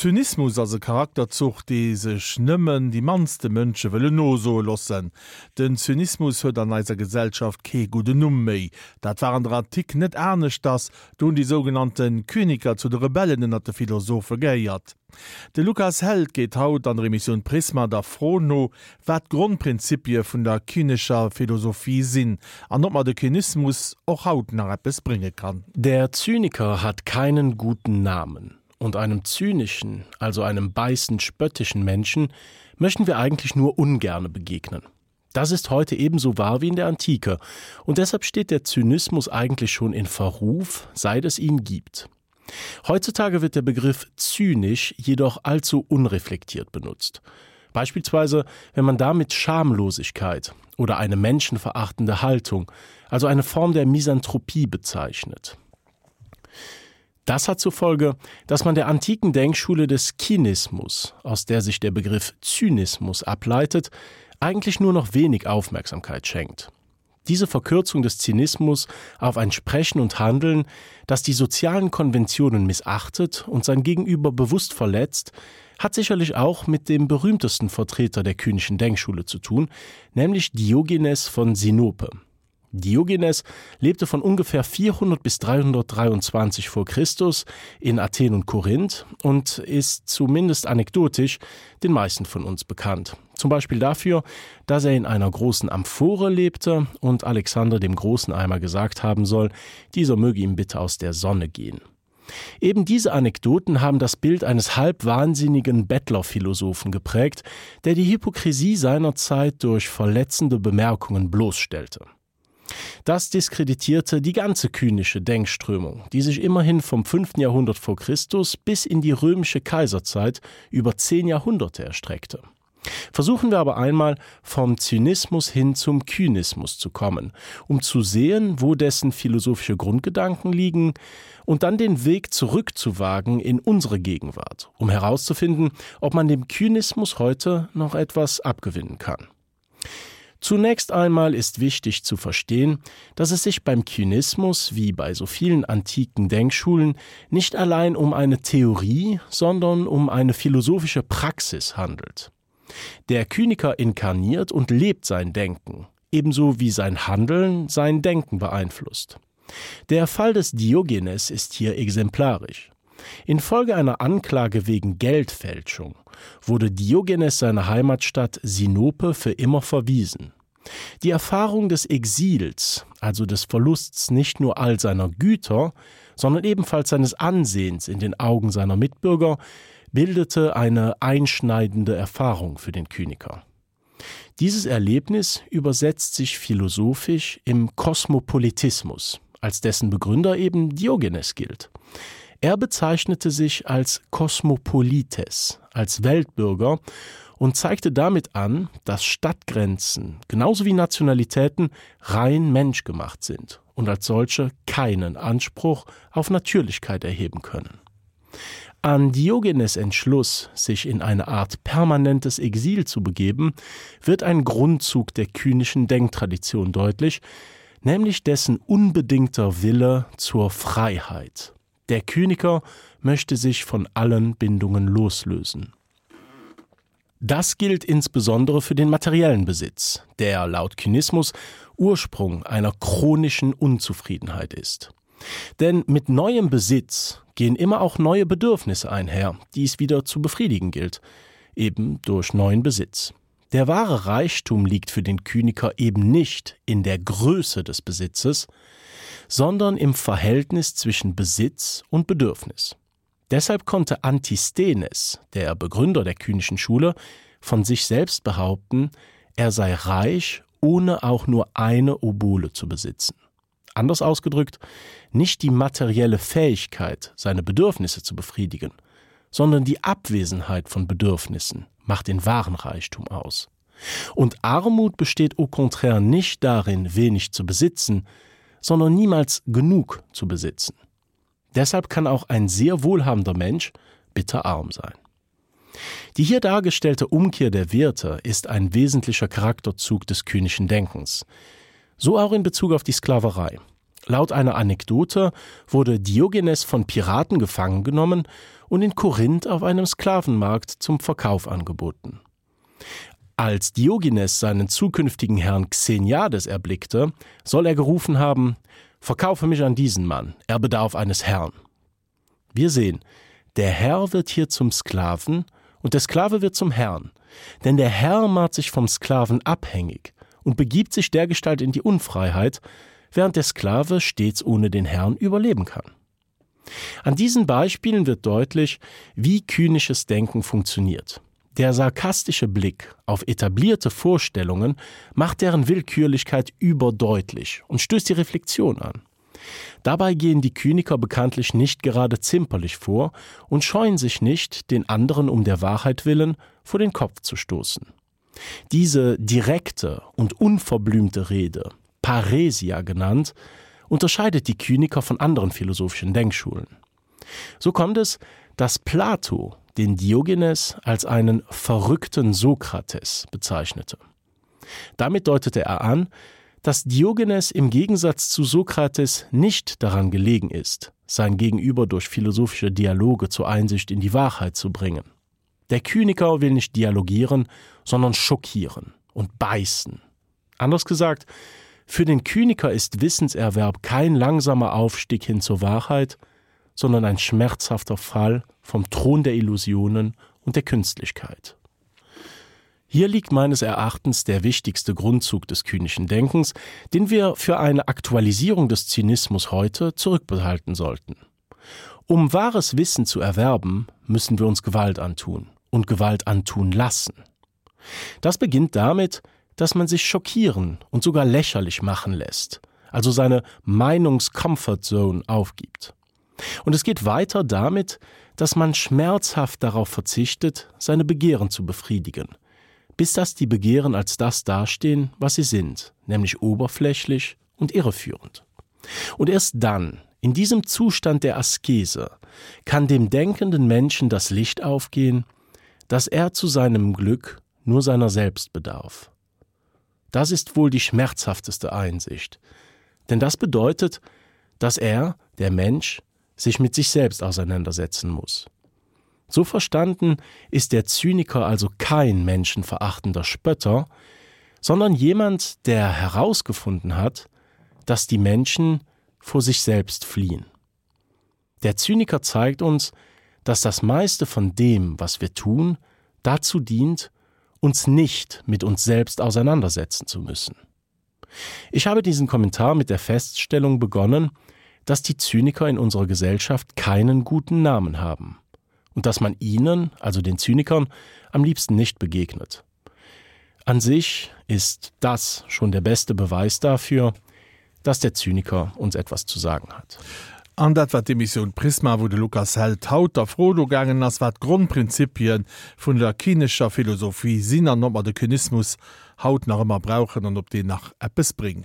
Zynismus as Charakterzug die sech nëmmen die manste Mënsche wëlle no so lossen. Den Zynismus huet an eiser Gesellschaft ke gute Numm méi. Dat waren der Artik net ernstnecht das, dun die sogenannten Kyniker zu de Rebellen at de Philosophe geiert. De Lukas Held geht haut an Remission Prisma der Frono, wat Grundprinzipie vun der kynischer Philosophie sinn, an ob man de Kynismus och haut nach Appes bringen kann. Der Zyniker hat keinen guten Namen. Und einem zynischen, also einem beißend spöttischen Menschen möchten wir eigentlich nur ungerne begegnen. Das ist heute ebenso wahr wie in der Antike. Und deshalb steht der Zynismus eigentlich schon in Verruf, seit es ihn gibt. Heutzutage wird der Begriff zynisch jedoch allzu unreflektiert benutzt. Beispielsweise, wenn man damit Schamlosigkeit oder eine menschenverachtende Haltung, also eine Form der Misanthropie bezeichnet. Das hat zur Folge, dass man der antiken Denkschule des Kynismus, aus der sich der Begriff Zynismus ableitet, eigentlich nur noch wenig Aufmerksamkeit schenkt. Diese Verkürzung des Zynismus auf ein Sprechen und Handeln, das die sozialen Konventionen missachtet und sein Gegenüber bewusst verletzt, hat sicherlich auch mit dem berühmtesten Vertreter der kynischen Denkschule zu tun, nämlich Diogenes von Sinope. Diogenes lebte von ungefähr 400 bis 323 vor Christus in Athen und Korinth und ist zumindest anekdotisch den meisten von uns bekannt. Zum Beispiel dafür, dass er in einer großen Amphore lebte und Alexander dem Großen einmal gesagt haben soll, dieser möge ihm bitte aus der Sonne gehen. Eben diese Anekdoten haben das Bild eines halbwahnsinnigen Bettlerphilosophen geprägt, der die Hypokrisie seiner Zeit durch verletzende Bemerkungen bloßstellte. Das diskreditierte die ganze kynische Denkströmung, die sich immerhin vom 5. Jahrhundert vor Christus bis in die römische Kaiserzeit über 10 Jahrhunderte erstreckte. Versuchen wir aber einmal vom Zynismus hin zum Kynismus zu kommen, um zu sehen, wo dessen philosophische Grundgedanken liegen und dann den Weg zurückzuwagen in unsere Gegenwart, um herauszufinden, ob man dem Kynismus heute noch etwas abgewinnen kann. Zunächst einmal ist wichtig zu verstehen, dass es sich beim Kynismus, wie bei so vielen antiken Denkschulen, nicht allein um eine Theorie, sondern um eine philosophische Praxis handelt. Der Kyniker inkarniert und lebt sein Denken, ebenso wie sein Handeln sein Denken beeinflusst. Der Fall des Diogenes ist hier exemplarisch. Infolge einer Anklage wegen Geldfälschung wurde Diogenes seiner Heimatstadt Sinope für immer verwiesen. Die Erfahrung des Exils, also des Verlusts nicht nur all seiner Güter, sondern ebenfalls seines Ansehens in den Augen seiner Mitbürger, bildete eine einschneidende Erfahrung für den Kyniker. Dieses Erlebnis übersetzt sich philosophisch im Kosmopolitismus, als dessen Begründer eben Diogenes gilt. Er bezeichnete sich als Kosmopolites, als Weltbürger und zeigte damit an, dass Stadtgrenzen, genauso wie Nationalitäten, rein menschgemacht sind und als solche keinen Anspruch auf Natürlichkeit erheben können. An Diogenes' Entschluss, sich in eine Art permanentes Exil zu begeben, wird ein Grundzug der kynischen Denktradition deutlich, nämlich dessen unbedingter Wille zur Freiheit. Der Kyniker möchte sich von allen Bindungen loslösen. Das gilt insbesondere für den materiellen Besitz, der laut Kynismus Ursprung einer chronischen Unzufriedenheit ist. Denn mit neuem Besitz gehen immer auch neue Bedürfnisse einher, die es wieder zu befriedigen gilt, eben durch neuen Besitz. Der wahre Reichtum liegt für den Kyniker eben nicht in der Größe des Besitzes, sondern im Verhältnis zwischen Besitz und Bedürfnis. Deshalb konnte Antisthenes, der Begründer der kynischen Schule, von sich selbst behaupten, er sei reich, ohne auch nur eine Obole zu besitzen. Anders ausgedrückt, nicht die materielle Fähigkeit, seine Bedürfnisse zu befriedigen, sondern die Abwesenheit von Bedürfnissen macht den wahren Reichtum aus. Und Armut besteht au contraire nicht darin, wenig zu besitzen, sondern niemals genug zu besitzen. Deshalb kann auch ein sehr wohlhabender Mensch bitterarm sein. Die hier dargestellte Umkehr der Werte ist ein wesentlicher Charakterzug des kynischen Denkens. So auch in Bezug auf die Sklaverei. Laut einer Anekdote wurde Diogenes von Piraten gefangen genommen und in Korinth auf einem Sklavenmarkt zum Verkauf angeboten. Als Diogenes seinen zukünftigen Herrn Xeniades erblickte, soll er gerufen haben: »Verkaufe mich an diesen Mann, er bedarf eines Herrn.« Wir sehen, der Herr wird hier zum Sklaven und der Sklave wird zum Herrn, denn der Herr macht sich vom Sklaven abhängig und begibt sich dergestalt in die Unfreiheit, während der Sklave stets ohne den Herrn überleben kann. An diesen Beispielen wird deutlich, wie kynisches Denken funktioniert. Der sarkastische Blick auf etablierte Vorstellungen macht deren Willkürlichkeit überdeutlich und stößt die Reflexion an. Dabei gehen die Kyniker bekanntlich nicht gerade zimperlich vor und scheuen sich nicht, den anderen um der Wahrheit willen vor den Kopf zu stoßen. Diese direkte und unverblümte Rede, Paresia genannt, unterscheidet die Kyniker von anderen philosophischen Denkschulen. So kommt es, dass Plato den Diogenes als einen verrückten Sokrates bezeichnete. Damit deutete er an, dass Diogenes im Gegensatz zu Sokrates nicht daran gelegen ist, sein Gegenüber durch philosophische Dialoge zur Einsicht in die Wahrheit zu bringen. Der Kyniker will nicht dialogieren, sondern schockieren und beißen. Anders gesagt, für den Kyniker ist Wissenserwerb kein langsamer Aufstieg hin zur Wahrheit, sondern ein schmerzhafter Fall vom Thron der Illusionen und der Künstlichkeit. Hier liegt meines Erachtens der wichtigste Grundzug des kynischen Denkens, den wir für eine Aktualisierung des Zynismus heute zurückbehalten sollten. Um wahres Wissen zu erwerben, müssen wir uns Gewalt antun und Gewalt antun lassen. Das beginnt damit, dass man sich schockieren und sogar lächerlich machen lässt, also seine Meinungs-Comfort-Zone aufgibt. Und es geht weiter damit, dass man schmerzhaft darauf verzichtet, seine Begehren zu befriedigen, bis dass die Begehren als das dastehen, was sie sind, nämlich oberflächlich und irreführend. Und erst dann, in diesem Zustand der Askese, kann dem denkenden Menschen das Licht aufgehen, dass er zu seinem Glück nur seiner selbst bedarf. Das ist wohl die schmerzhafteste Einsicht, denn das bedeutet, dass er, der Mensch, sich mit sich selbst auseinandersetzen muss. So verstanden ist der Zyniker also kein menschenverachtender Spötter, sondern jemand, der herausgefunden hat, dass die Menschen vor sich selbst fliehen. Der Zyniker zeigt uns, dass das meiste von dem, was wir tun, dazu dient, uns nicht mit uns selbst auseinandersetzen zu müssen. Ich habe diesen Kommentar mit der Feststellung begonnen, dass die Zyniker in unserer Gesellschaft keinen guten Namen haben und dass man ihnen, also den Zynikern, am liebsten nicht begegnet. An sich ist das schon der beste Beweis dafür, dass der Zyniker uns etwas zu sagen hat. An dat wat die Mission Prisma, wo de Lukas Held haut der Frodo gangen ass wat Grundprinzipien vun der kinescher Philosophie sinn an nommer de Kynismus haut nach immer brauchen an op de nach Appes bringt.